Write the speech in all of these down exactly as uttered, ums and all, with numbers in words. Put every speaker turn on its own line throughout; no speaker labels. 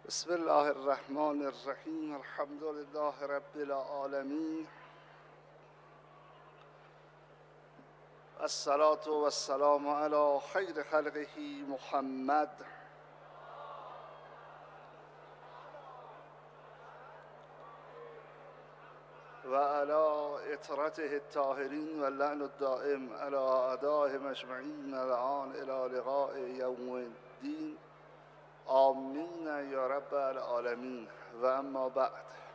بسم الله الرحمن الرحیم. الحمد لله رب العالمین. الصلاة و السلام علی خیر خلقه محمد و علی اطرته الطاهرین و اللعن الدائم علی اعدائهم اجمعین الان الی لقاء یوم الدین. آمین یا رب العالمین. و اما بعد،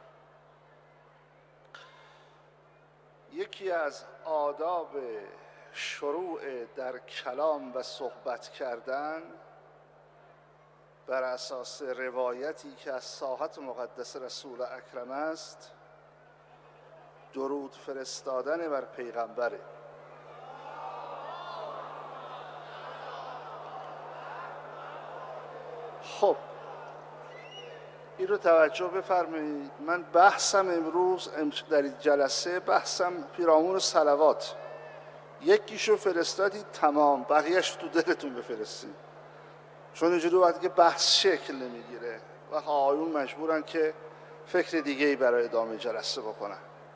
یکی از آداب شروع در کلام و صحبت کردن بر اساس روایتی که از ساحت مقدس رسول اکرم است، درود فرستادن بر پیغمبره. خب این رو توجه بفرمایید. من بحثم امروز در این جلسه بحثم پیرامون صلوات. یکیشو فرستادید تمام، بقیهش تو دلتون بفرستید، چون اینجوری وقتی که بحث شکل نمیگیره و آقایون مجبورن که فکر دیگه ای برای ادامه جلسه بکنن.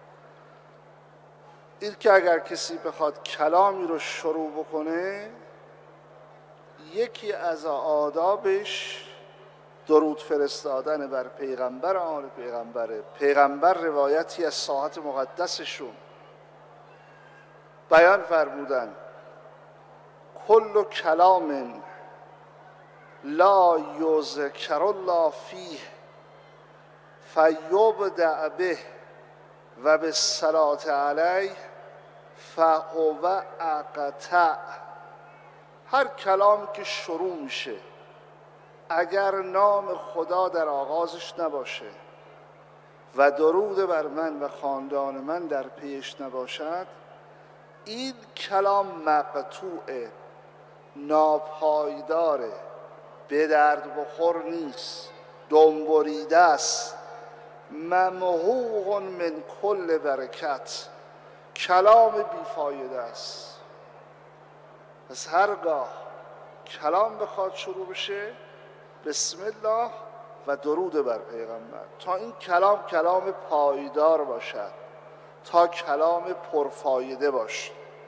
این که اگر کسی بخواد کلامی رو شروع بکنه، یکی از آدابش درود فرستادن بر پیغمبر آل پیغمبره. پیغمبر روایتی از ساحت مقدسشون بیان فرمودن: کل کلام لا یذکر الله فیه فیبدأ به و بالصلاة علیه فهو اقطع. هر کلامی که شروع میشه اگر نام خدا در آغازش نباشه و درود بر من و خاندان من در پیش نباشد، این کلام مقطوعه، ناپایداره، به درد بخور نیست، دم بریده است، ممحوق من کل برکت، کلام بیفایده است. پس هرگاه کلام بخواد شروع بشه، بسم الله و درود بر پیغمبر، تا این کلام کلام پایدار باشد، تا کلام پرفایده باشد.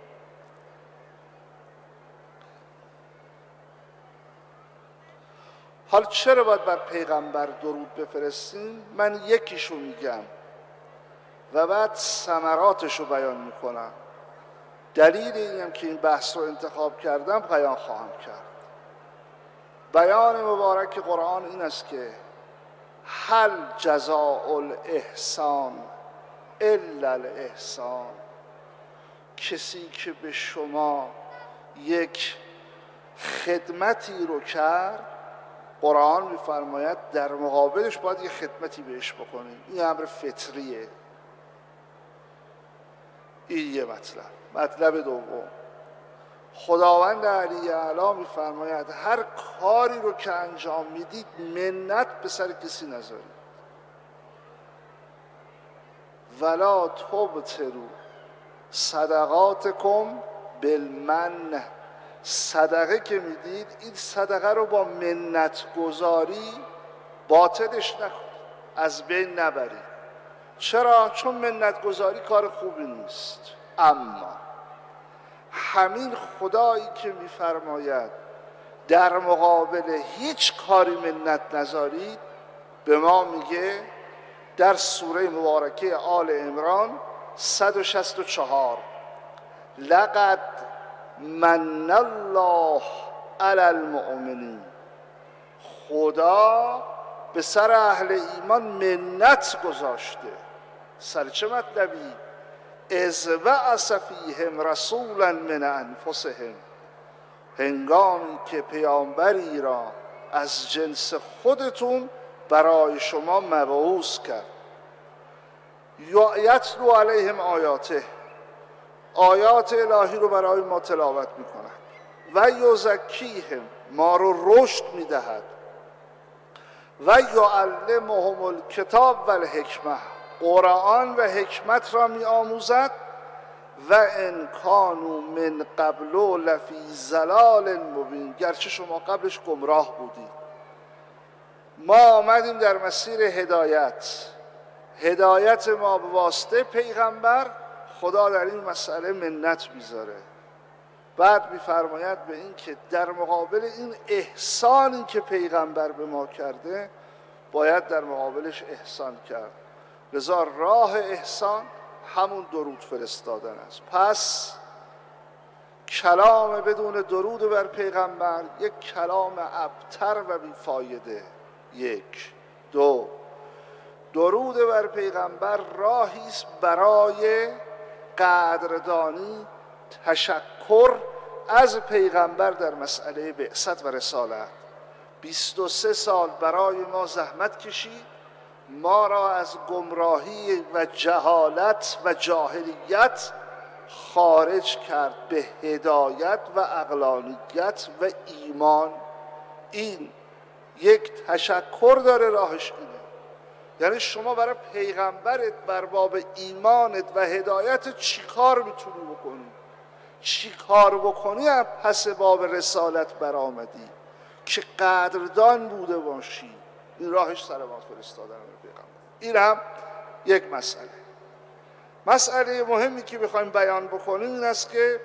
حال چرا باید بر پیغمبر درود بفرستیم؟ من یکیشو میگم و بعد ثمراتشو بیان میکنم. دلیل اینم که این بحث رو انتخاب کردم بیان خواهم کرد. بیان مبارک قرآن این است که هل جزاء الاحسان الا الاحسان. کسی که به شما یک خدمتی رو کرد، قرآن می‌فرماید در مقابلش باید یک خدمتی بهش بکنید. این امر فطریه. این یه مطلب. مطلب دوم، خداوند علی اعلی می‌فرماید هر کاری رو که انجام میدید منت به سر کسی نذارید. ولا تبطلوا صدقاتکم بالمن. صدقه که میدید، این صدقه رو با منت گذاری باطلش نکنید، از بین نبرید. چرا؟ چون منت گذاری کار خوبی نیست. اما همین خدایی که میفرماید در مقابل هیچ کاری منت نذارید، به ما میگه در سوره مبارکه آل عمران صد و شصت و چهار: لقد من الله علی المؤمنین. خدا به سر اهل ایمان منت گذاشته. سر چه مطلبی؟ اذ بعث فیهم رسولا من انفسهم. هنگامی که پیامبری را از جنس خودتون برای شما مبعوث کرد. یتلو علیهم آیاته، آیات الهی رو برای ما تلاوت میکند. و یزکیهم، ما رو رشد میدهد. و یعلمهم الکتاب و الحکمه، قرآن و حکمت را می آموزد. و ان کانوا من قبل لفی ضلال مبین. گرچه شما قبلش گمراه بودید. ما آمدیم در مسیر هدایت، هدایت ما به واسطه پیغمبر. خدا در این مسئله منت میذاره، بعد میفرماید به این که در مقابل این احسانی که پیغمبر به ما کرده باید در مقابلش احسان کرد. لذا راه احسان همون درود فرستادن است. پس کلام بدون درود بر پیغمبر یک کلام ابتر و بیفایده. یک. دو، درود بر پیغمبر راهی است برای قدردانی، تشکر از پیغمبر در مسئله بعثت و رسالت. بیست و سه سال برای ما زحمت کشید، ما را از گمراهی و جهالت و جاهلیت خارج کرد به هدایت و عقلانیت و ایمان. این یک تشکر داره، راهش اینه. یعنی شما برای پیغمبرت بر باب ایمانت و هدایت چی کار میتونی بکنی؟ چی کار بکنی هم پس باب رسالت برآمدی که قدردان بوده باشی. این راهش صلوات فرستادن به پیغمبر. این هم یک مسئله. مسئله مهمی که بخوایم بیان بکنیم این است که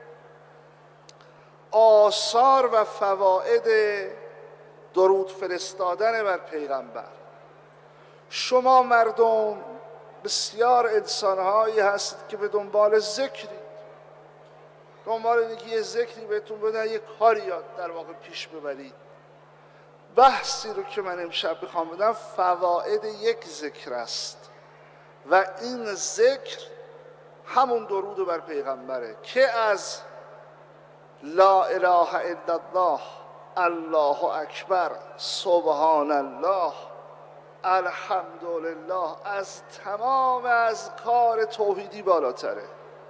آثار و فواید درود فرستادن بر پیغمبر. شما مردم بسیار انسانهایی هستید که به دنبال ذکرید، دنبال اینکه یه ذکری بهتون بدن، یه کاری یاد در واقع پیش ببرید. بحثی رو که من امشب بخوام بدم فواید یک ذکر است و این ذکر همون درود بر پیغمبره که از لا اله الا الله، الله اکبر، سبحان الله، الحمدلله، از تمام از کار توحیدی بالاتره.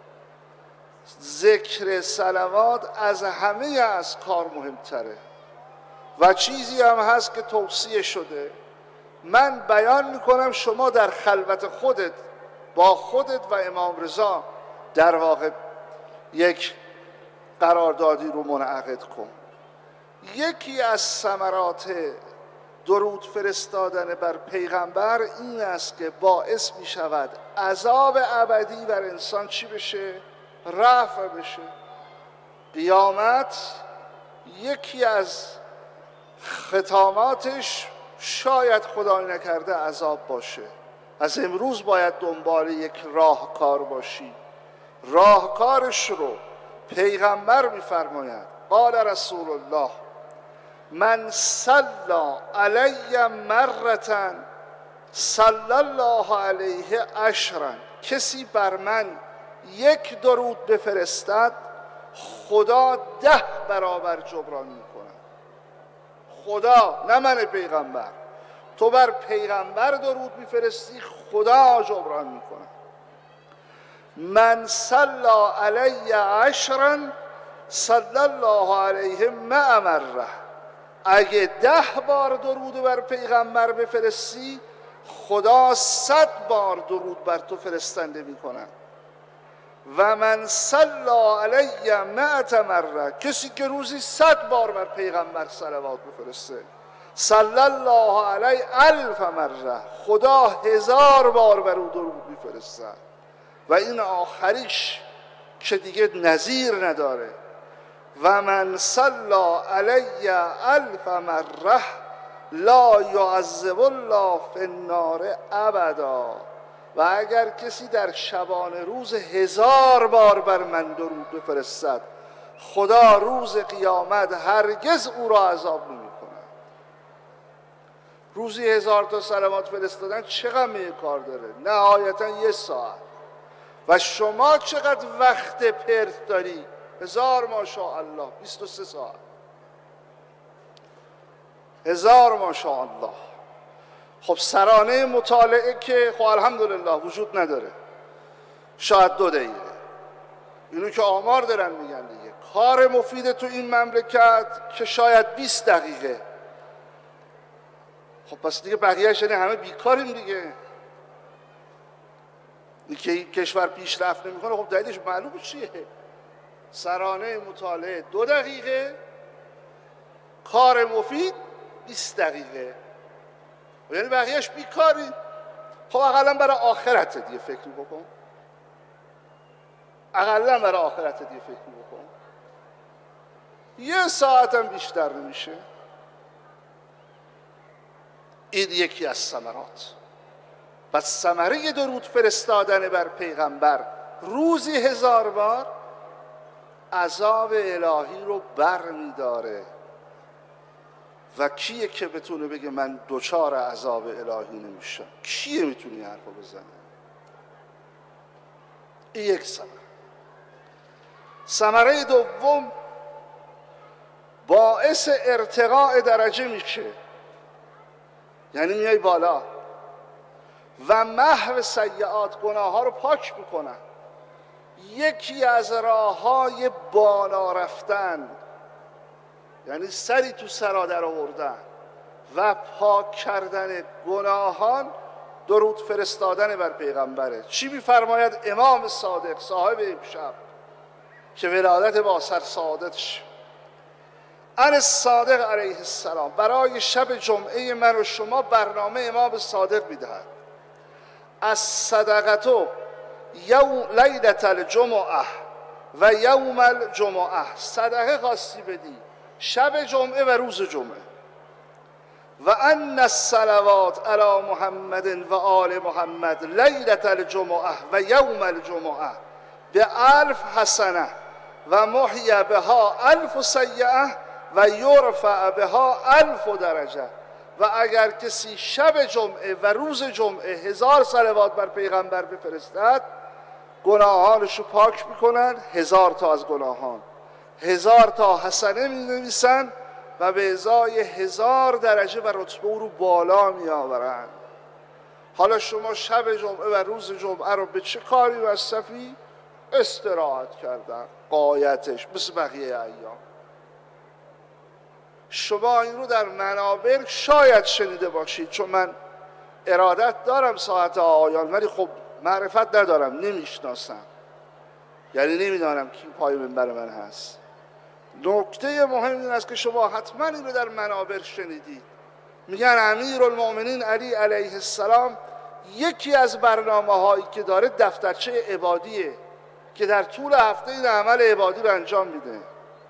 ذکر صلوات از همه از کار مهمتره و چیزی هم هست که توصیه شده. من بیان میکنم، شما در خلوت خودت با خودت و امام رضا در واقع یک قراردادی رو منعقد کن. یکی از ثمرات درود فرستادن بر پیغمبر این است که باعث می شود عذاب ابدی بر انسان چی بشه؟ رفع بشه. قیامت یکی از ختاماتش شاید خدای نکرده عذاب باشه. از امروز باید دنبال یک راهکار باشی. راهکارش رو پیغمبر می‌فرماید. قال رسول الله من صلی علی مرة صلی الله علیه عشرا، کسی بر من یک درود بفرستد خدا ده برابر جبران میکنه. خدا، نه من پیغمبر. تو بر پیغمبر درود میفرستی، خدا جبران میکنه. من صلی علی عشرا صلی الله علیه مع مره، اگه ده بار درود بر پیغمبر بفرستی خدا صد بار درود بر تو فرستنده میکنه. و من صلی علی مئة مره، کسی که روزی صد بار بر پیغمبر صلوات بفرسته، صلی الله علی الف مره، خدا هزار بار بر او درود میفرسته. و این آخریش که دیگه نظیر نداره. و من صلی علی الف مره لا یعذب الله فی النار ابدا. و اگر کسی در شبانه روز هزار بار بر من درود بفرستد خدا روز قیامت هرگز او را عذاب نمی کند. روزی هزار تا صلوات فرستادن چقدر می کار داره؟ نهایتا یه ساعت. و شما چقدر وقت پرت داری؟ هزار ماشاءالله، بیست و سه ساعت. هزار ماشاءالله. خب سرانه مطالعه که خب الحمدلله وجود نداره، شاید دو دقیقه. اینو که آمار دارن میگن دیگه. کار مفید تو این مملکت که شاید بیست دقیقه. خب پس دیگه بقیه‌اش یعنی همه بیکاریم دیگه. این که این کشور پیشرفت نمیکنه، خب دلیلش معلومه چیه؟ سرانه مطالعه دو دقیقه، کار مفید بیست دقیقه. یعنی بقیهش بیکاری. خب اقلا برای آخرت دیگه فکر بکن، اقلا برای آخرت دیگه فکر بکن. یه ساعتم بیشتر نمیشه. این یکی از ثمرات. پس ثمره درود فرستادن بر پیغمبر روزی هزار بار عذاب الهی رو بر میداره. و کیه که بتونه بگه من دوچار عذاب الهی نمیشم؟ کیه میتونی حرفو بزنه؟ این یک ثمره. ثمره دوم باعث ارتقاء درجه میشه، یعنی میای بالا و محو سیئات، گناه ها رو پاک میکنن. یکی از راه های بالا رفتن یعنی سری تو سرا در آوردن و پاک کردن گناهان درود فرستادن بر پیغمبره. چی میفرماید امام صادق صاحب امشب که ولادت با سر سعادتش، ان صادق علیه السلام برای شب جمعه من و شما برنامه امام صادق میدهد. از صدقتو یوم لیلت الجمعه و یوم الجمعه، صدقه خواستی بدی شب جمعه و روز جمعه. و ان الصلوات علی محمد و آل محمد لیلت الجمعه و یوم الجمعه به الف حسنه و محی بها الف سیئه و یرفع بها الف درجه. و اگر کسی شب جمعه و روز جمعه هزار صلوات بر پیغمبر بفرستد، گناهانش رو پاک میکنن، هزار تا از گناهان، هزار تا حسنه می نویسن و به ازای هزار درجه و رتبه او رو بالا می آورن. حالا شما شب جمعه و روز جمعه رو به چه کاری مصرفی؟ استراحت کردن، غایتش مثل بقیه ایام. شما این رو در منابر شاید شنیده باشید، چون من ارادت دارم ساعت آیان، ولی خب معرفت ندارم، نمیشناسم، یعنی نمیدانم کی پای منبر من هست. نکته مهم این است که شما حتما این رو در منابر شنیدید. میگن امیرالمؤمنین علی علیه السلام یکی از برنامه هایی که داره دفترچه عبادیه که در طول هفته این عمل عبادی رو انجام میده.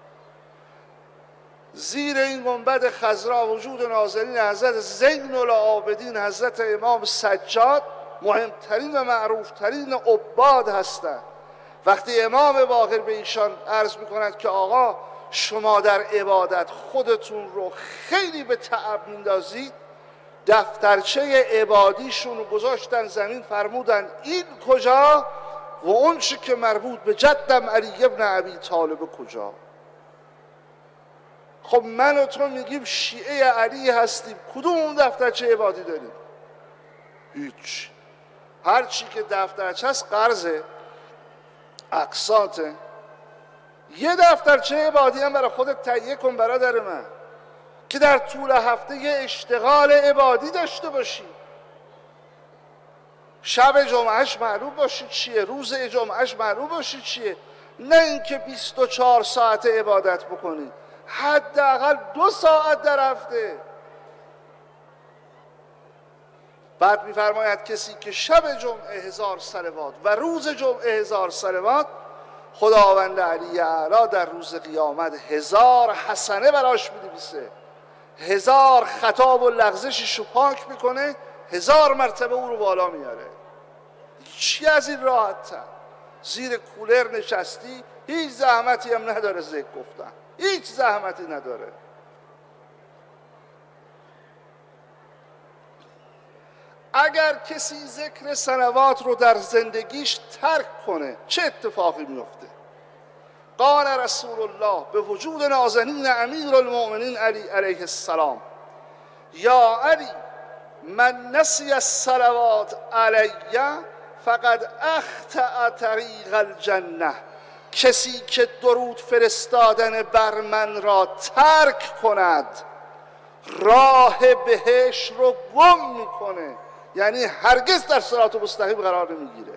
زیر این گنبد خضرا وجود ناظرین حضرت زین العابدین حضرت امام سجاد مهمترین و معروفترین عباد هستند. وقتی امام باقر به ایشان عرض میکند که آقا شما در عبادت خودتون رو خیلی به تعب میندازید، دفترچه عبادیشون رو گذاشتن زمین، فرمودن این کجا و اون چی که مربوط به جدم علی ابن ابی طالب کجا. خب من و تو میگیم شیعه علی هستیم، کدوم اون دفترچه عبادی داریم؟ هیچ. هر چی که دفترچه هست قرضه، اقساطه. یه دفترچه عبادی هم برای خودت تهیه کن برادر من که در طول هفته یه اشتغال عبادی داشته باشی. شب جمعهش معلوم باشی چیه، روز جمعهش معلوم باشی چیه، نه اینکه بیست و چهار ساعت عبادت بکنی، حداقل دو ساعت در هفته. بعد میفرماید کسی که شب جمعه هزار صلوات و روز جمعه هزار صلوات، خداوند علی اعلی در روز قیامت هزار حسنه براش می‌نویسه، هزار خطا و لغزشش رو پاک میکنه، هزار مرتبه او رو بالا میاره. چی از این راحت تر؟ زیر کولر نشستی، هیچ زحمتی هم نداره ذکر گفتن، هیچ زحمتی نداره. اگر کسی ذکر صلوات رو در زندگیش ترک کنه چه اتفاقی میفته؟ قال رسول الله به وجود نازنین امیرالمؤمنین علی علیه السلام: یا علی من نسی الصلوات علی فقد اخطأ طریق الجنه. کسی که درود فرستادن بر من را ترک کند راه بهشت رو گم میکنه، یعنی هرگز در صراط مستقیم قرار نمیگیره.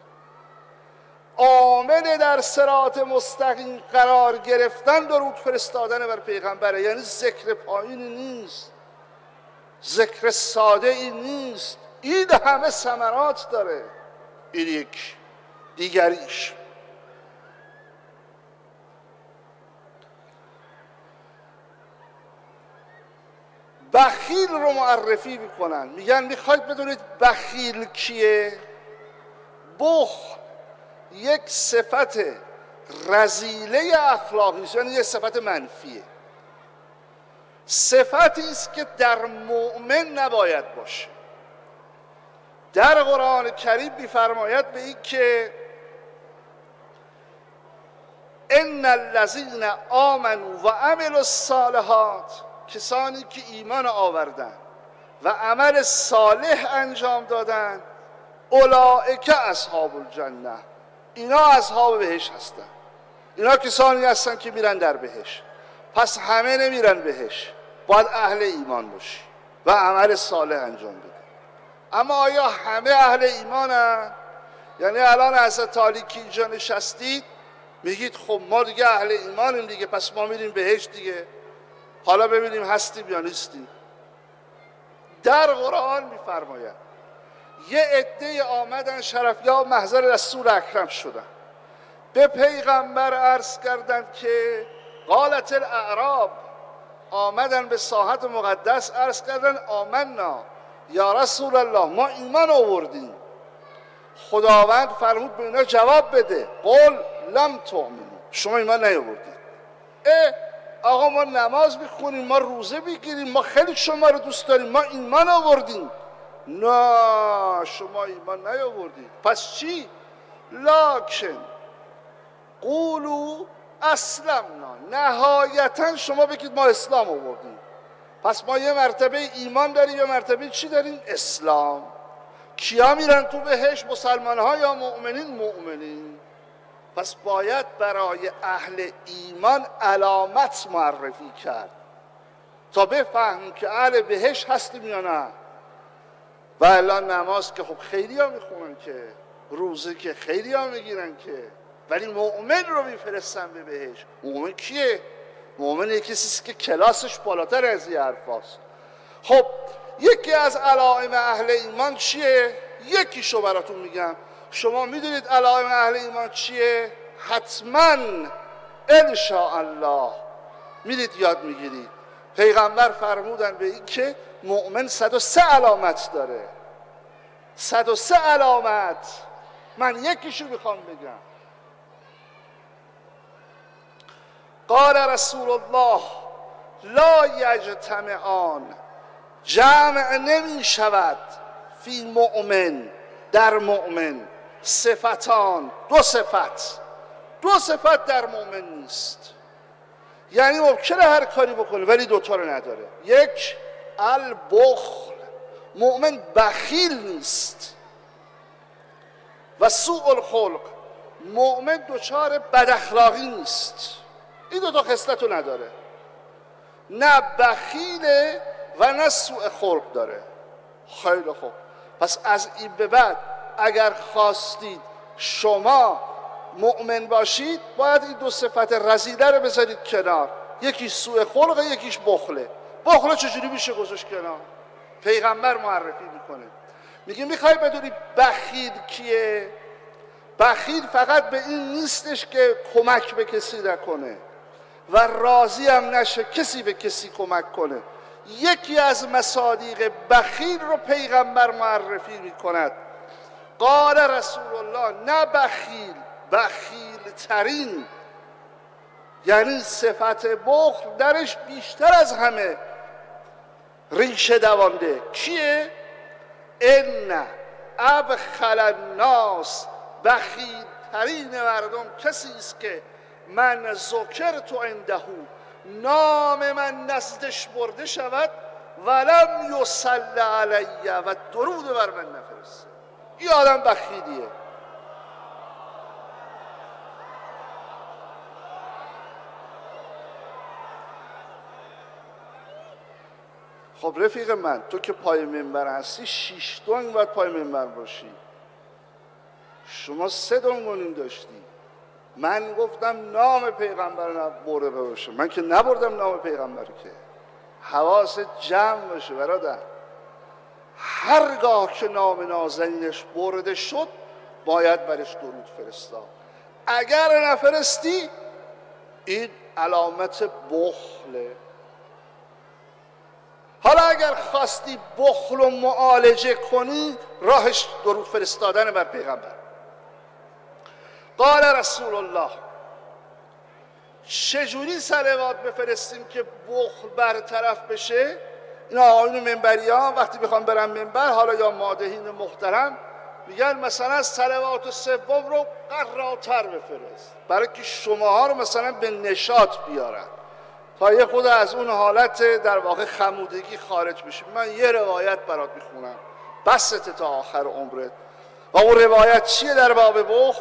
عامل در صراط مستقیم قرار گرفتن درود فرستادن بر پیغمبره، یعنی ذکر پایینی نیست، ذکر ساده این نیست، این همه ثمرات داره. این یک دیگریش. بخیل رو معرفی میکنن، میگن میخواید بدونید بخیل کیه؟ بخل یک صفت رذیله اخلاقی است، یعنی یک صفت منفیه. صفتی است که در مؤمن نباید باشه. در قرآن کریم می‌فرماید به این که ان الذین آمنوا و عملوا الصالحات، کسانی که ایمان آوردن و عمل صالح انجام دادن، اولئک اصحاب الجنه، اینا اصحاب بهشت هستن. اینا کسانی هستن که میرن در بهشت. پس همه نمیرن بهشت، باید اهل ایمان باشی و عمل صالح انجام بده. اما آیا همه اهل ایمانن؟ یعنی الان حضرت علی که اینجا نشستید میگید خب ما دیگه اهل ایمانیم دیگه، پس ما میریم بهشت دیگه، حالا ببینیم هستیم یا نیستیم. در قرآن میفرماید یه عده آمدن شرفیاب محضر رسول اکرم شدن، به پیغمبر عرض کردند که قالت الاعراب، آمدن به ساحت مقدس عرض کردن آمنا یا رسول الله، ما ایمان آوردیم. خداوند فرمود به اینا جواب بده، قل لم تؤمنوا، شما ایمان نیاوردید. اه آقا ما نماز میخونیم، ما روزه بگیریم، ما خیلی شما رو دوست داریم، ما ایمان آوردیم. نه شما ایمان نیاوردید. پس چی؟ لکن قولوا اسلمنا، نهایتا شما بگید ما اسلام آوردیم. پس ما یه مرتبه ایمان داریم، یه مرتبه چی داریم؟ اسلام. کیا میرن تو بهشت؟ مسلمان ها یا مؤمنین؟ مؤمنین. پس باید برای اهل ایمان علامت معرفی کرد تا بفهمیم که اهل بهشت هستیم یا نه. و الان نماز که خب خیلی ها میخونن که، روزه که خیلی ها میگیرن که، ولی مؤمن رو میفرستن به بهشت. مؤمن کیه؟ مؤمن یکی کسیست که کلاسش بالاتر از این حرف هست. خب یکی از علائم اهل ایمان چیه؟ یکیشو براتون میگم. شما میدونید علائم اهل ایمان چیه؟ حتما انشاءالله میرید یاد میگیرید. پیغمبر فرمودن به این که مؤمن صد و سه علامت داره. صد و سه علامت. من یکیشو میخوام بگم. قال رسول الله لا یجتمعان، جمع نمی شود فی مؤمن، در مؤمن، صفتان، دو صفت، دو صفت در مؤمن نیست. یعنی ممکنه هر کاری بکنه ولی دوتا رو نداره. یک البخل، مؤمن بخیل نیست، و سوء الخلق، مؤمن دچار بد اخلاقی نیست. این دو تا خصلت رو نداره، نه بخیله و نه سوء خلق داره. خیلی خوب، پس از این به بعد اگر خواستید شما مؤمن باشید باید این دو صفت رذیله رو بذارید کنار. یکیش سوء خلقه، یکیش بخله. بخله چجوری میشه گذاشت کنار؟ پیغمبر معرفی میکنه، میگه میخوای بدونی بخیل کیه؟ بخیل فقط به این نیستش که کمک به کسی نکنه و راضی هم نشه کسی به کسی کمک کنه. یکی از مصادیق بخیل رو پیغمبر معرفی میکند. قال رسول الله، نه بخیل، بخیل ترین، یعنی صفت بخل درش بیشتر از همه ریشه دوانده. کیه؟ ان ابخل الناس، بخیل ترین مردم کسی است که من ذکرت عنده، نام من نزدش برده شود ولم یصلی علی، و درود بر من نفرسته. این آدم بخیلیه. خب رفیق من، تو که پای منبر هستی شیش دنگ باید پای منبر باشی. شما سه دنگونین داشتی. من گفتم نام پیغمبر نبرده باشه، من که نبردم نام پیغمبر. که حواست جمع باشه برادر. هرگاه که نام نازنینش برده شد باید برش درود فرستاد. اگر نفرستی این علامت بخله. حالا اگر خواستی بخل و معالجه کنی راهش درود فرستادن بر پیغمبر. قال رسول الله چجوری صلوات بفرستیم که بخل برطرف بشه؟ این آقایون منبری ها وقتی بخوام برن منبر، حالا یا مادحین محترم، میگن مثلا صلوات سوم رو قراتر بفرست برای که شماها رو مثلا به نشاط بیارن تا یه خود از اون حالت در واقع خمودگی خارج بشی. من یه روایت برات میخونم بسته تا آخر عمرت. و اون روایت چیه در باب بخل؟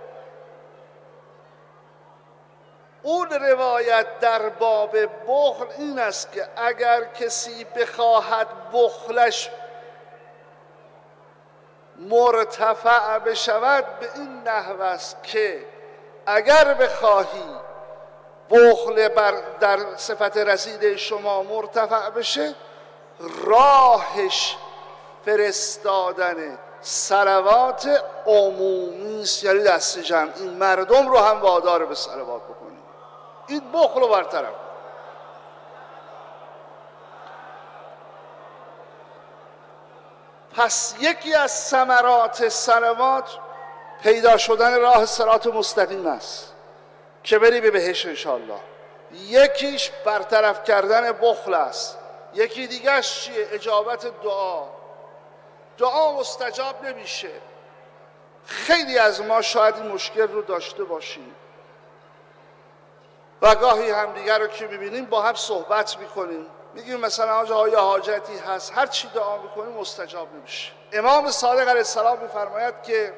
اون روایت در باب بخل این است که اگر کسی بخواهد بخلش مرتفع بشود به این نحو است که اگر بخواهی بخل بر در صفت رسیده شما مرتفع بشه، راهش فرستادن صلوات عمومی است، یعنی دست جمع این مردم رو هم وادار به صلوات بکنید. این بخل رو برطرف. پس یکی از ثمرات صلوات پیدا شدن راه صراط مستقیم است که بری به بهشت انشاءالله. یکیش برطرف کردن بخل است. یکی دیگرش چیه؟ اجابت دعا. دعا مستجاب نمیشه. خیلی از ما شاید این مشکل رو داشته باشیم و گاهی همدیگر رو که میبینیم با هم صحبت میکنیم، میگیم مثلا آقا یا حاجتی هست، هر چی دعا میکنیم مستجاب نمیشه. امام صادق علیه السلام میفرماید که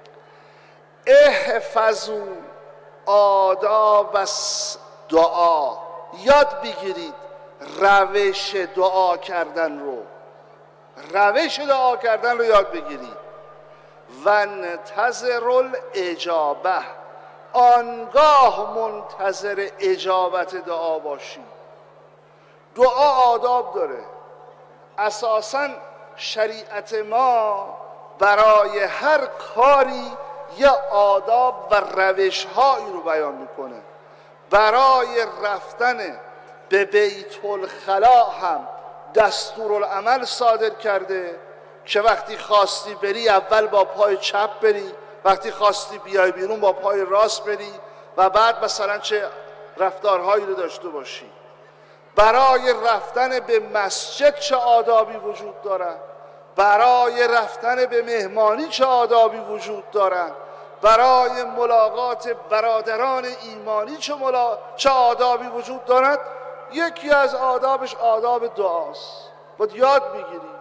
احفظوا آداب دعا، یاد بگیرید روش دعا کردن رو، روش دعا کردن رو یاد بگیرید. و انتظر الاجابه، آنگاه منتظر اجابت دعا باشید. دعا آداب داره. اساساً شریعت ما برای هر کاری یا آداب و روش‌هایی رو بیان میکنه. برای رفتن به بیت الخلا هم دستورالعمل صادر کرده که وقتی خواستی بری اول با پای چپ بری، وقتی خواستی بیای بیرون با پای راست بری و بعد مثلا چه رفتارهایی رو داشته باشی. برای رفتن به مسجد چه آدابی وجود دارد، برای رفتن به مهمانی چه آدابی وجود دارد، برای ملاقات برادران ایمانی چه, ملا... چه آدابی وجود دارد. یکی از آدابش آداب دعاست، باید یاد بگیری.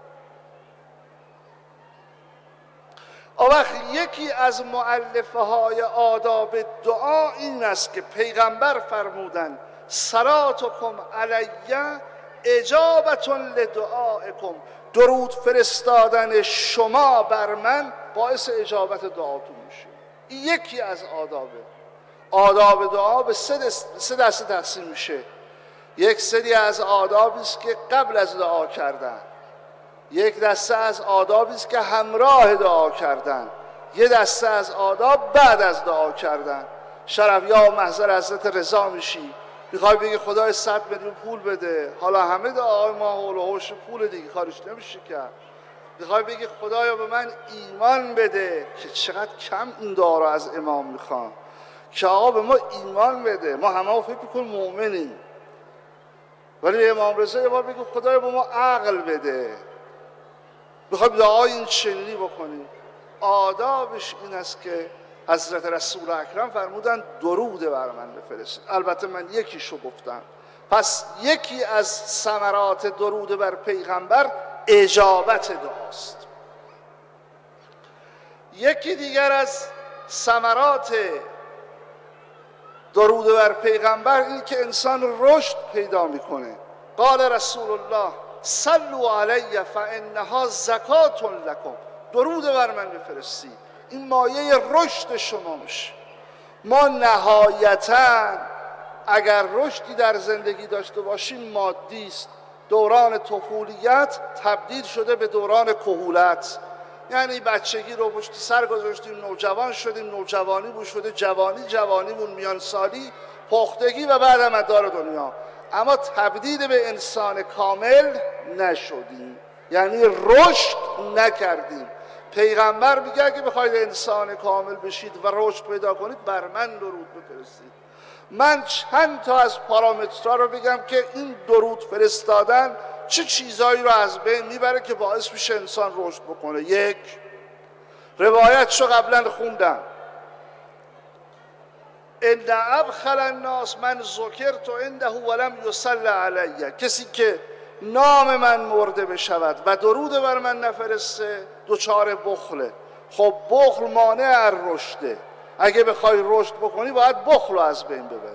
وقت یکی از مؤلفه های آداب دعا این است که پیغمبر فرمودن صلاتکم علیه اجابتون لدعائکم، درود فرستادن شما بر من باعث اجابت دعاتون میشه. این یکی از آدابه. آداب دعا به سه دسته تقسیم میشه. یک سری از آدابی است که قبل از دعا کردن، یک دسته از آدابی است که همراه دعا کردن، یه دسته از آداب بعد از دعا کردن. شرف یا محضر حضرت رضا میشی، میخوای بگی خدای صد میلیون پول بده، حالا همه دعای ما حول و حوش پول دیگه کارش نمیشه کرد. میخوای بگی خدایا به من ایمان بده، که چقدر کم این دعا رو از امام میخوان که آقا به ما ایمان بده. ما همه فکر میکنیم مؤمنیم، ولی امام رضا یه بار بگی خدایا به ما عقل بده. میخوایم دعای این چنینی بکنیم. آدابش این است که حضرت رسول اکرم فرمودن درود بر من بفرستید. البته من یکیشو گفتم. پس یکی از ثمرات درود بر پیغمبر اجابت دعاست. یکی دیگر از ثمرات درود بر پیغمبر این که انسان رشد پیدا میکنه. قال رسول الله صلوا علی فانها زکات لکم، درود بر من بفرستید، این مایه رشد شما میشه. ما نهایتاً اگر رشدی در زندگی داشته باشیم مادی است، دوران طفولیت تبدیل شده به دوران کهولت. یعنی بچگی رو پشت سر گذاشتیم، نوجوان شدیم، نوجوانی بود شده جوانی، جوانیمون میان سالی، پختگی و بعد مدار دنیا. اما تبدیل به انسان کامل نشدیم، یعنی رشد نکردیم. پیغمبر میگه اگه بخواید انسان کامل بشید و رشد پیدا کنید بر من درود بفرستید. من چند تا از پارامترها رو بگم که این درود فرستادن چه چیزایی رو از بین میبره که باعث میشه انسان رشد بکنه. یک، روایتشو قبلا خوندم، ان ابخل الناس من ذکرت عنده ولم یصلی علی، کسی که نام من مرده بشود و درود بر من نفرسته دچار بخله. خب بخل مانع از رشده، اگه بخوای رشد بکنی باید بخل رو از بین ببری،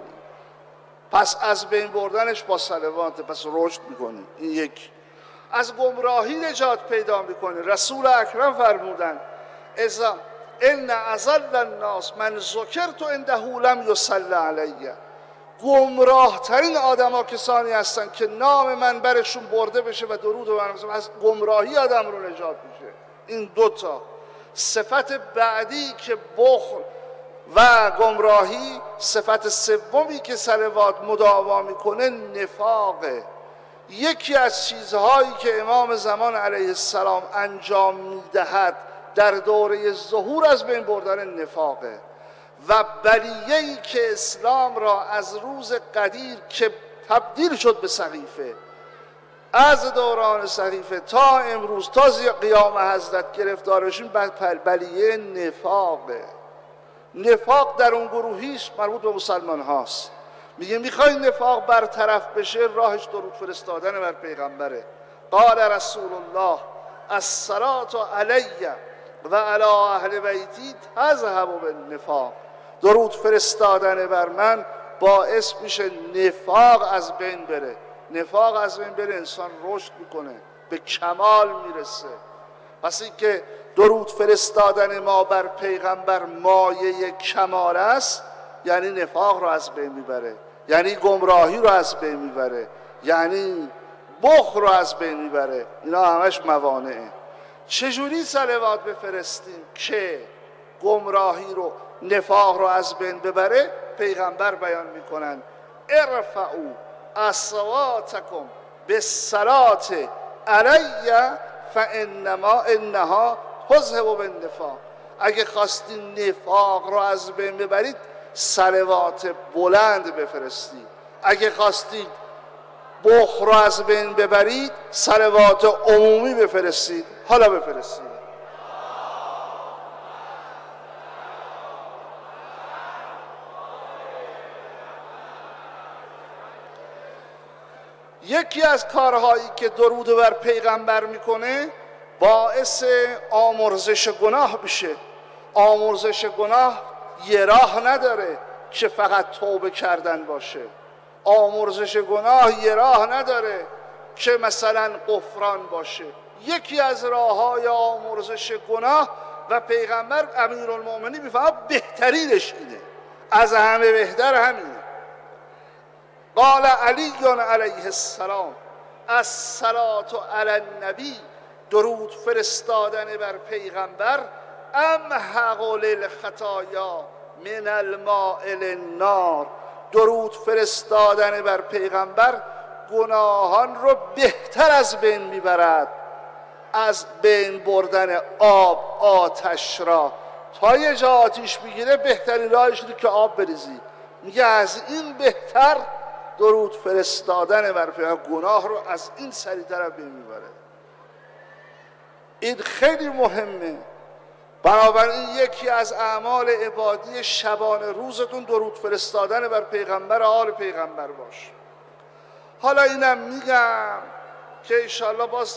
پس از بین بردنش با صلوات پس رشد میکنی. این یک. از گمراهی نجات پیدا میکنی. رسول اکرم فرمودن اذا ان اضل الناس من ذکرت عنده لم یصلی علی، گمراه ترین آدم ها کسانی هستن که نام من برشون برده بشه و درود و برم از گمراهی آدم رو نجات میشه. این دوتا. صفت بعدی که بخل و گمراهی، صفت سومی که صلوات مداوا میکنه نفاقه. یکی از چیزهایی که امام زمان علیه السلام انجام میدهد در دوره ظهور از بین بردن نفاقه و بلیه‌ای که اسلام را از روز قدیر که تبدیل شد به سقیفه، از دوران سقیفه تا امروز تا قیام حضرت گرفتارشون بلیه نفاقه. نفاق در اون گروهیش مربوط به مسلمان هاست. میگه میخوای نفاق برطرف بشه، راهش درود فرستادن بر پیغمبره. قال رسول الله الصلاة علی و علی اهل بیتی تذهب بالنفاق، درود فرستادن بر من باعث میشه نفاق از بین بره. نفاق از بین بره انسان رشد میکنه، به کمال میرسه. پس این که درود فرستادن ما بر پیغمبر مایه کمال است، یعنی نفاق رو از بین میبره، یعنی گمراهی رو از بین میبره، یعنی بخل رو از بین میبره. اینا همش موانعه. چجوری صلوات بفرستیم که گمراهی رو، نفاق رو از بین ببره؟ پیغمبر بیان میکنن ارفعوا اصواتکم بالصلاة علی فانما انها تذهب بالنفاق. اگه خواستین نفاق رو از بین ببرید صلوات بلند بفرستید. اگه خواستید بخل رو از بین ببرید صلوات عمومی بفرستید. حالا بفرستید. یکی از کارهایی که درود بر پیغمبر میکنه باعث آمرزش گناه بشه. آمرزش گناه یه راه نداره که فقط توبه کردن باشه. آمرزش گناه یه راه نداره که مثلا غفران باشه. یکی از راههای آمرزش گناه و پیغمبر امیرالمؤمنین میفهمد بهترینش اینه، از همه بهتر همینه. قال علی علیه السلام الصلاة علی النبی، درود فرستادن بر پیغمبر امحق للخطایا من الماء للنار، درود فرستادن بر پیغمبر گناهان رو بهتر از بین میبرد از بین بردن آب آتش را. تا یه جا آتیش بگیره بهترین راهش اینه که آب بریزی. میگه از این بهتر درود فرستادن بر پیغمبر گناه رو از این سریعتر بین میبره. این خیلی مهمه. بنابراین یکی از اعمال عبادی شبانه روزتون درود فرستادن بر پیغمبر آل پیغمبر باش. حالا اینم میگم که انشاءالله باز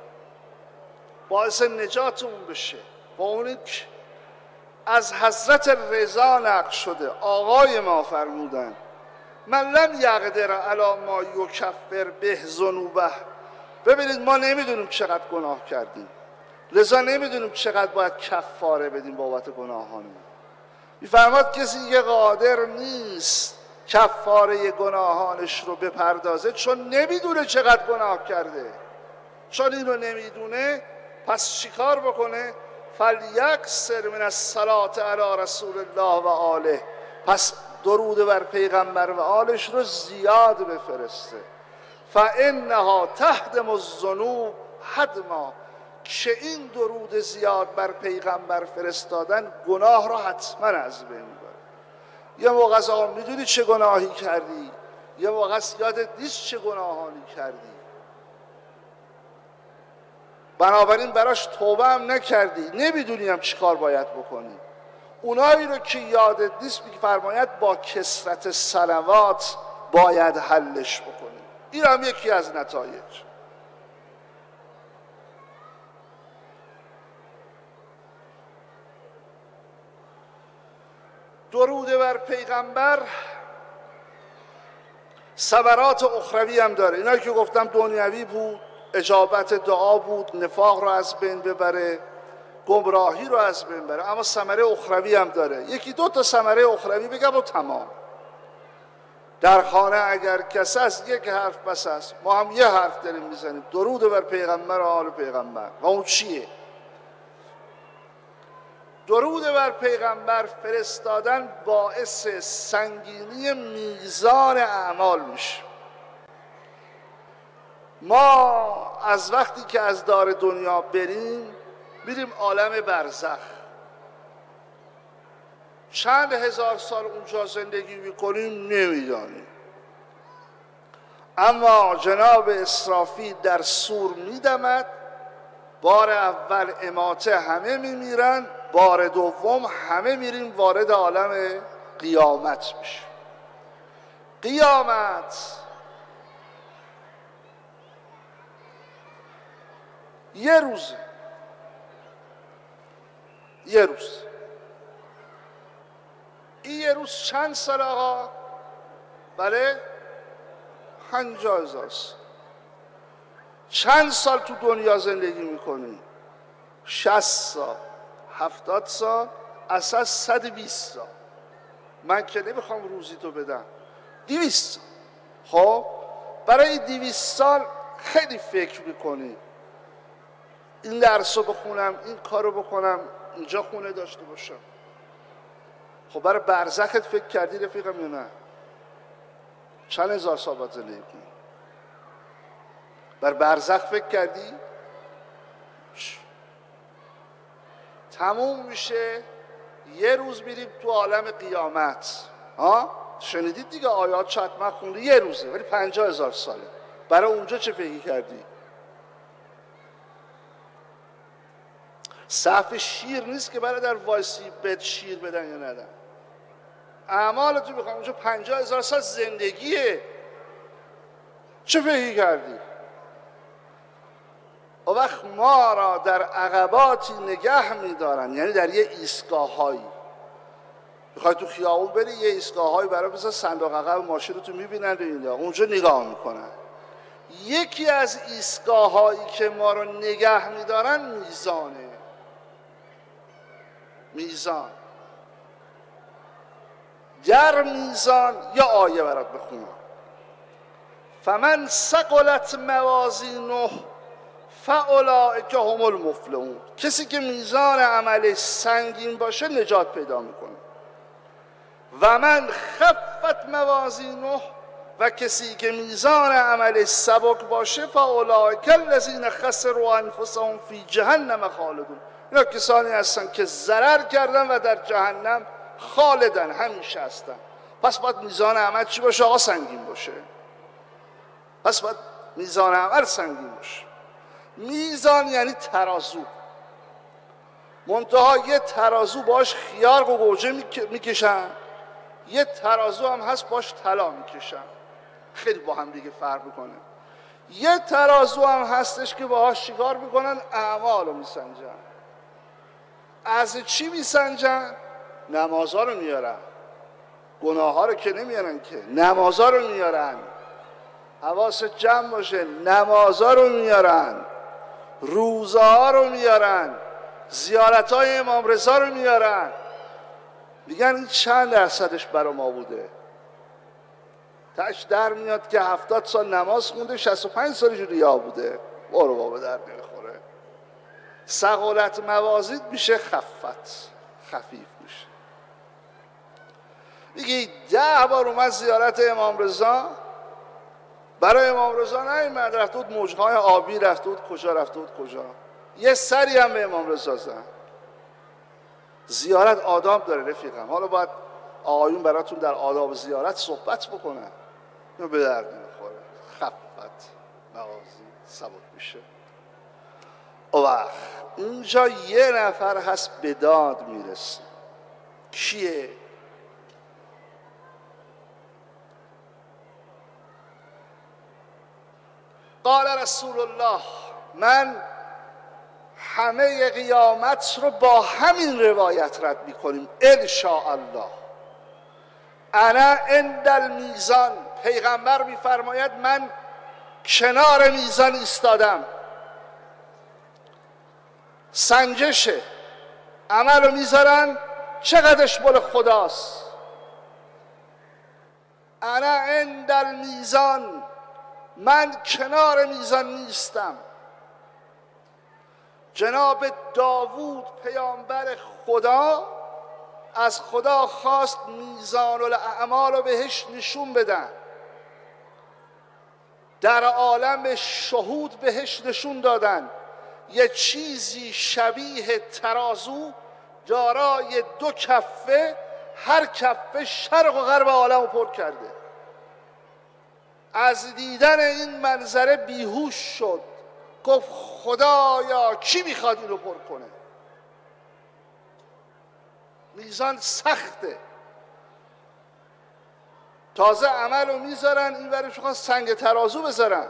باعث نجاتمون بشه. با اون از حضرت رضا نقل شده، آقای ما فرمودن من لم یقدر علی ما یکفر به ذنوبه. ببینید ما نمیدونیم چقدر گناه کردیم، لذا نمیدونیم چقدر باید کفاره بدیم بابت گناهانمون. میفرماد کسی که قادر نیست کفاره گناهانش رو بپردازه، چون نمیدونه چقدر گناه کرده. چون این رو نمیدونه پس چیکار بکنه؟ فلیکثر من الصلاة علی رسول الله و آله، پس درود بر پیغمبر و آلش رو زیاد بفرسته. فانها تهدم الذنوب هدما، که این درود زیاد بر پیغمبر فرستادن گناه رو حتما از بین میبره. یه موقع از آقا میدونی چه گناهی کردی، یه موقع از یادت نیست چه گناهانی کردی، بنابراین براش توبه هم نکردی، نمیدونی هم چی کار باید بکنی. اونایی رو که یادت نیست میفرماید با کثرت صلوات باید حلش بکنی. این هم یکی از نتایج. درود بر پیغمبر ثمرات اخروی هم داره. اینایی که گفتم دنیوی بود، اجابت دعا بود، نفاق رو از بین ببره، گمراهی رو از بین بره، اما ثمره اخروی هم داره. یکی دو تا ثمره اخروی بگم و تمام. در خانه اگر کس است یک حرف بس است. ما هم یه حرف داریم میزنیم، درود بر پیغمبر و آل پیغمبر. و اون چیه؟ درود بر پیغمبر فرستادن باعث سنگینی میزان اعمال میشه. ما از وقتی که از دار دنیا بریم میریم عالم برزخ، چند هزار سال اونجا زندگی میکنیم نمیدانیم. اما جناب اسرافیل در سور میدمد، بار اول اماته همه میمیرن، بار دوم همه میریم وارد عالم قیامت میشه. قیامت یه روز، یه روز این یه روز چند سال آقا؟ بله پنجاه هزار سال. چند سال تو دنیا زندگی میکنی؟ شصت سال، هفتاد سال، اساس صد و بیست سال. من که نمیخوام روزی تو بدم، دویست سال. خب برای دویست سال خیلی فکر میکنی، این درس رو بخونم، این کار رو بکنم، اینجا خونه داشته باشم. خب برای برزخت فکر کردی رفیقم یا نه؟ چند هزار سال باید زندگی کنی؟ بر برزخ فکر کردی؟ تموم میشه، یه روز میریم تو عالم قیامت. ها؟ شنیدید دیگه، آیات چتمه خونده، یه روزه ولی پنجاه هزار ساله. برای اونجا چه فکر کردی؟ صف شیر نیست که برای در وایسی بد شیر بدن یا ندن. اعمالتو بخوام اونجا پنجاه هزار سال زندگیه. چه فکر کردی؟ و وقت ما را در عقباتی نگه میدارن، یعنی در یه ایستگاه هایی. میخوای تو خیابون بری، یه ایستگاه هایی برای مثلا صندوق عقب ماشین رو تو میبینن و اینجا اونجا نگاه میکنن. یکی از ایستگاه هایی که ما رو نگه میدارن میزانه. میزان. در میزان یا آیه برات بخونم. فمن ثقلت موازینه فاولئک هم المفلحون. کسی که میزان عملش سنگین باشه نجات پیدا میکنه. و من خفت موازینه، و کسی که میزان عملش سبک باشه فاولئک الذین خسروا انفسهم فی جهنم خالدون. اینا کسانی هستن که ضرر کردن و در جهنم خالدن، همیشه هستن. پس باید میزان عمل چی باشه آقا؟ سنگین باشه. پس باید میزان عمل سنگین باشه. میزان یعنی ترازو. منتها یه ترازو باش خیار و گوجه میکشن، یه ترازو هم هست باش طلا میکشن. خیلی با هم دیگه فرق میکنه. یه ترازو هم هستش که باهاش چیکار میکنن؟ اعمال رو میسنجن. از چی میسنجن؟ نمازها رو میارن، گناه ها رو که نمیارن که، نمازها رو میارن. حواست جمع باشه، نمازها رو میارن، روزه ها رو میارن، زیارت های امام رضا رو میارن. میگن این چند درصدش برا ما بوده؟ تاش در میاد که هفتاد سال نماز خونده، شصت و پنج سالش ریا بوده. برو بابا در نمیخوره. ثقالت موازین میشه خفت، خفیف میشه. میگه ده بار اومد زیارت امام رضا، برای امام رضا نیومد، رفته بود موجهای آبی، رفته بود کجا، رفته بود کجا، یه سری هم به امام رضا زد. زیارت آداب داره رفیقم. حالا باید آقایون براتون در آداب زیارت صحبت بکنن، اینو به درد نمیخوره. خفت موازی ثبت میشه. او وقت اونجا یه نفر هست به داد میرسه. کیه؟ قال رسول الله، من همه قیامت رو با همین روایت رد میکنیم ان شاء الله. انا عند المیزان، پیغمبر میفرماید من کنار میزان ایستادم، سنجشه عمل رو میذارن چقدرش مال خداست. انا عند المیزان، من کنار میزان نیستم. جناب داوود پیامبر خدا از خدا خواست میزان الاعمال رو بهش نشون بدن، در عالم شهود بهش نشون دادن یه چیزی شبیه ترازو دارای دو کفه، هر کفه شرق و غرب عالم رو پر کرده. از دیدن این منظره بیهوش شد، گفت خدایا کی میخواد این رو پر کنه؟ میزان سخته، تازه عمل رو میذارن این ورش میخوان سنگ ترازو بذارن.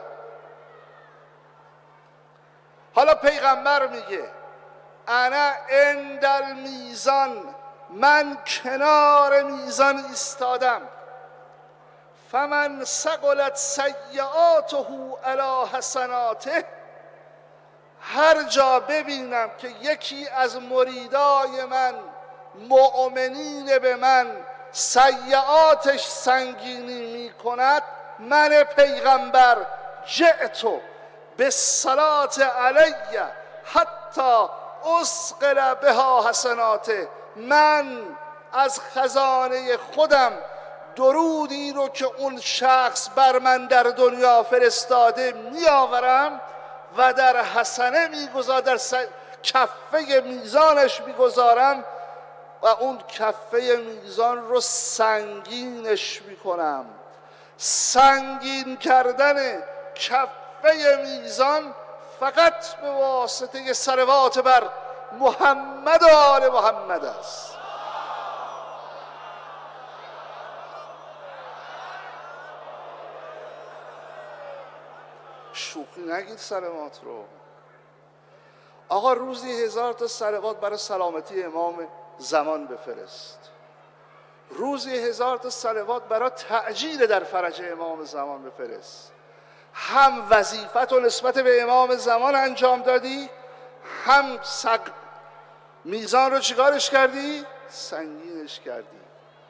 حالا پیغمبر میگه انا عند المیزان، من کنار میزان ایستادم. فمن ثقلت سیئاته علی حسناته، هر جا ببینم که یکی از مریدای من مؤمنین به من سیئاتش سنگینی می کند، من پیغمبر جئتو بالصلاة علی حتی اسقل بها حسناته، من از خزانه خودم درودی رو که اون شخص بر من در دنیا فرستاده میآورم و در حسنه میگذارم، در س... کفه میزانش میگذارم و اون کفه میزان رو سنگینش میکنم. سنگین کردن کفه میزان فقط به واسطه صلوات بر محمد و آل محمد است. شوخی نگید صلوات رو. آقا روزی هزار تا صلوات برای سلامتی امام زمان بفرست، روزی هزار تا صلوات برای تعجیل در فرج امام زمان بفرست. هم وظیفت و نسبت به امام زمان انجام دادی، هم سق... میزان رو چیکارش کردی؟ سنگینش کردی.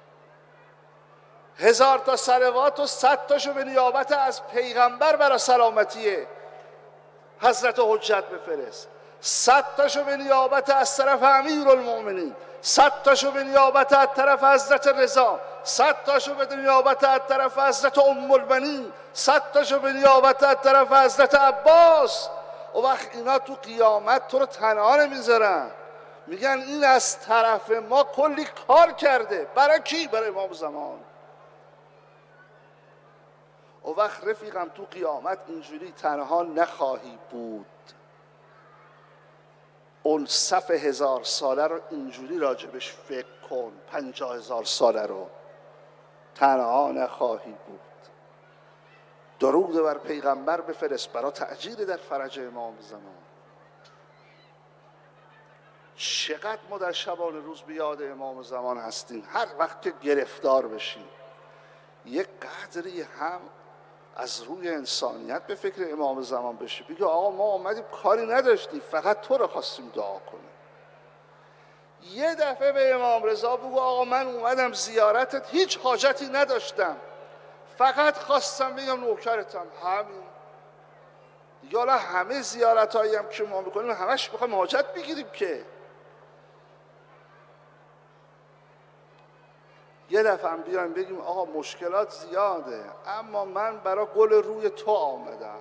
هزار تا صلوات و صد تاشو به نیابت از پیغمبر برای سلامتی حضرت حجت بفرست، صد تاشو به نیابت از طرف امیرالمؤمنین، صد تاشو به نیابت از طرف حضرت رضا، صد تاشو به نیابت از طرف حضرت ام البنین، صد تاشو به نیابت از طرف حضرت عباس. و وقت اینا تو قیامت تو رو تنها نمیذارن، میگن این از طرف ما کلی کار کرده. برای کی؟ برای امام زمان. و وقت رفیقم تو قیامت اینجوری تنها نخواهی بود. اون صف هزار ساله رو اینجوری راجبش فکر کن، پنجاه هزار ساله رو تنها نخواهی بود. درود بر پیغمبر بفرست برای تعجیل در فرج امام زمان. چقدر ما در شبان روز به یاد امام زمان هستیم. هر وقت که گرفتار بشیم یک قدری هم از روی انسانیت به فکر امام زمان بشه، بگه آقا ما آمدیم کاری نداشتیم، فقط تو رو خواستیم دعا کنیم. یه دفعه به امام رضا بگو آقا من اومدم زیارتت، هیچ حاجتی نداشتم، فقط خواستم بگم نوکرتم، همین دیگه. حالا همه زیارت هایی هم که ما میکنیم همش بخوایم حاجت بگیریم که یه دفعه هم بیایم بگیم آقا مشکلات زیاده اما من برای گل روی تو آمدم.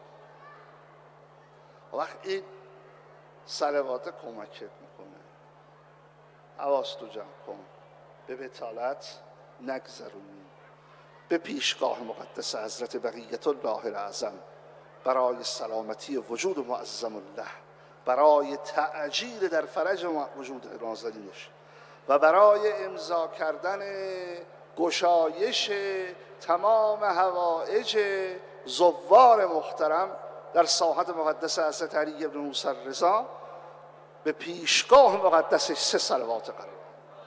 وقت این صلوات کمکت میکنه. حواستو جمع کن، به بطالت نگذرونی، به پیشگاه مقدس حضرت بقیت الله الاعظم برای سلامتی وجود معظم الله، برای تعجیل در فرج وجود نازنینش و برای امضا کردن گشایش تمام حوائج زوار محترم در ساحت مقدس حضرت علی بن موسی الرضا، به پیشگاه مقدسش سه صلوات قرار